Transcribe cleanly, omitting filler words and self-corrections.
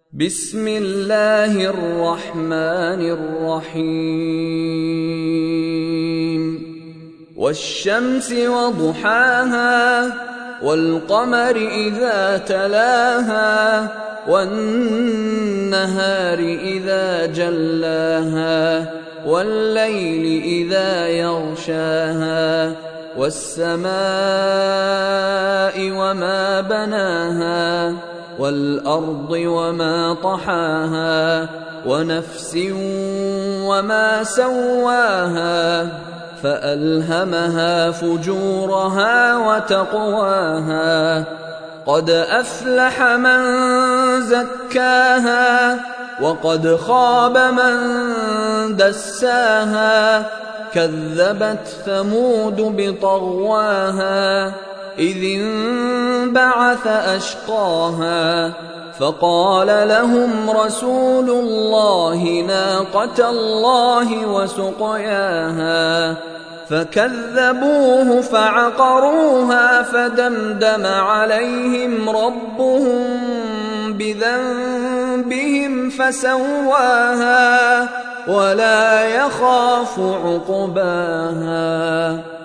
بسم الله الرحمن الرحيم والشمس وضحاها والقمر إذا تلاها والنهار إذا جلاها والليل إذا يغشاها والسماء وما بناها والأرض وما طحاها ونفس وما سواها فألهمها فجورها وتقواها قد أفلح من زكاها وقد خاب من دساها كذبت ثمود بطغواها إذ انبعث أشقاها فقال لهم رسول الله ناقة الله وسقياها فكذبوه فعقروها فدمدم عليهم ربهم بذنبهم فسواها ولا يخاف عقباها